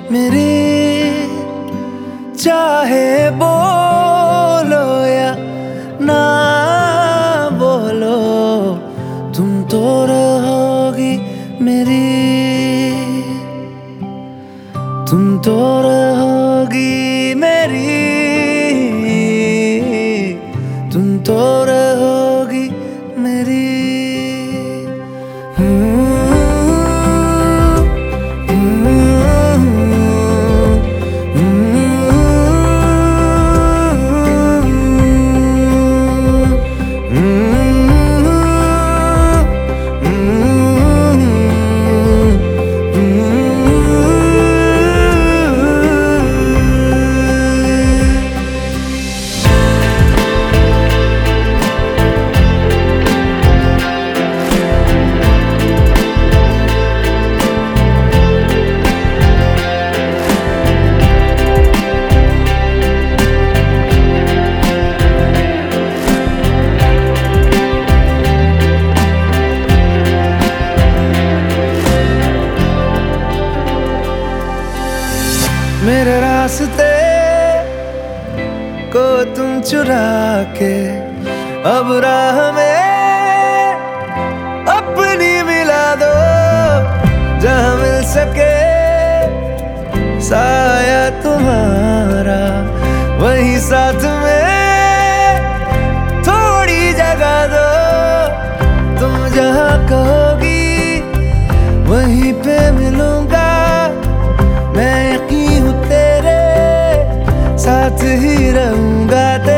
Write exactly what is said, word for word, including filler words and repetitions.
मेरी, चाहे बोलो या ना बोलो, तुम तो रहोगी मेरी, तुम तो रहोगी मेरी, तुम तो रहोगी मेरी। मेरे रास्ते को तुम चुरा के अब राह में अपनी मिला दो, जहाँ मिल सके साया तुम्हारा, वहीं साथ में थोड़ी जगह दो, तुम जहाँ कहोगी वहीं पे मिलूंगा, मैं यकीन हूँ तेरे साथ ही रहूंगा।